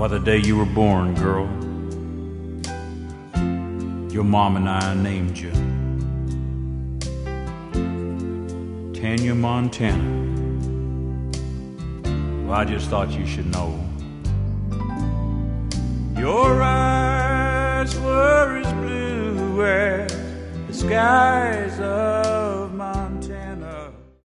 Why, the day you were born, girl, your mom and I named you Tanya Montana. Well, I just thought you should know. Your eyes were as blue as the sky